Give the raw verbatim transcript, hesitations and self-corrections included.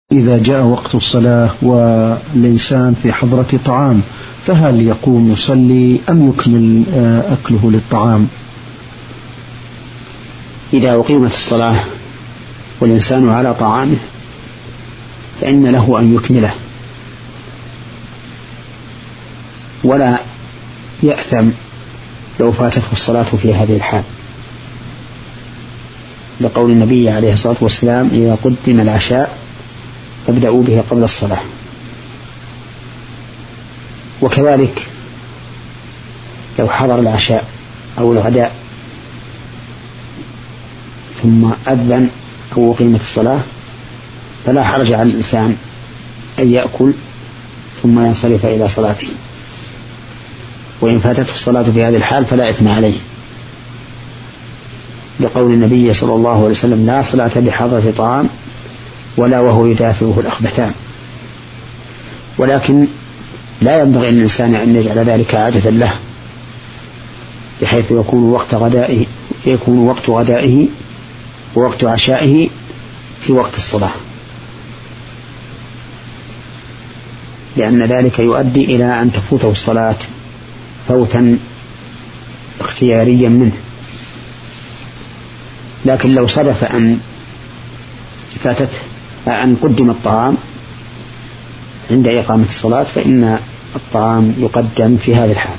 إذا جاء وقت الصلاة والإنسان في حضرة طعام فهل يقوم يصلي أم يكمل أكله للطعام؟ إذا أقيمت الصلاة والإنسان على طعامه فإن له أن يكمله ولا يأثم لو فاتته الصلاة في هذه الحال، لقول النبي عليه الصلاة والسلام: إذا قدم العشاء فابدأوا به قبل الصلاة. وكذلك لو حضر العشاء أو الغداء ثم أذن أو أقيمت الصلاة فلا حرج على الإنسان أن يأكل ثم ينصرف إلى صلاته، وإن فاتته الصلاة في هذه الحال فلا إثم عليه، لقول النبي صلى الله عليه وسلم: لا صلاة بحضرة طعام ولا وهو يدافعه الأخبثان. ولكن لا ينبغي للإنسان أن يجعل ذلك عادة له، بحيث يكون وقت غدائه يكون وقت غدائه ووقت عشائه في وقت الصلاة، لأن ذلك يؤدي إلى أن تفوته الصلاة فوتا اختياريا منه. لكن لو صدف أن فاتته أن قدم الطعام عند إقامة الصلاة فإن الطعام يقدم في هذا الحال.